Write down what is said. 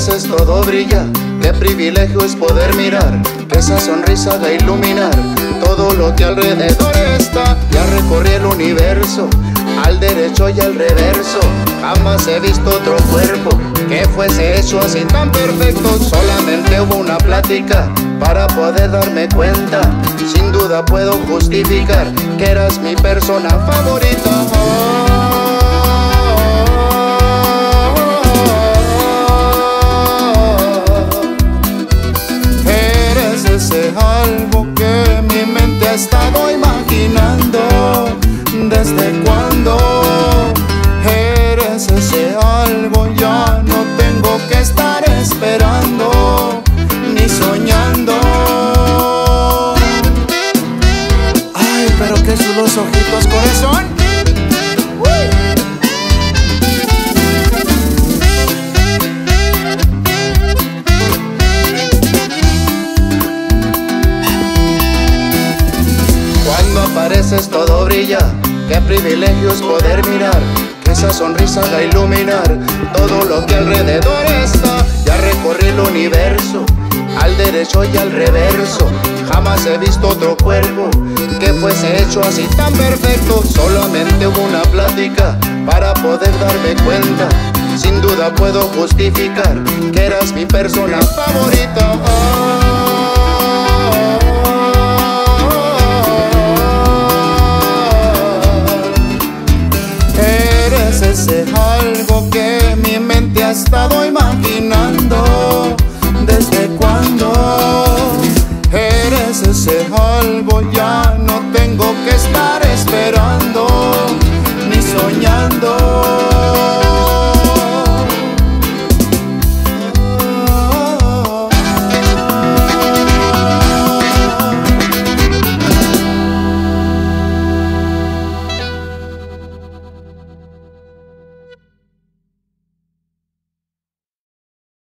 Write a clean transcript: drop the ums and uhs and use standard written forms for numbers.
apareces todo brilla, qué privilegio es poder mirar, que esa sonrisa haga iluminar todo lo que alrededor está. Ya recorrí el universo, al derecho y al reverso, jamás he visto otro cuerpo que fuese hecho así tan perfecto. Solamente hubo una plática para poder darme cuenta, sin duda puedo justificar que eras mi persona favorita. Eres ese algo que mi mente ha estado imaginando. ¿Desde cuándo? Eres ese algo, ya no tengo que estar esperando ni soñando. Ay, pero qué chulos ojitos, corazón. Cuando apareces todo brilla, qué privilegio es poder mirar, que esa sonrisa haga iluminar todo lo que alrededor está. Ya recorrí el universo, al derecho y al reverso, jamás he visto otro cuerpo que fuese hecho así tan perfecto. Solamente hubo una plática para poder darme cuenta, sin duda puedo justificar que eras mi persona favorita.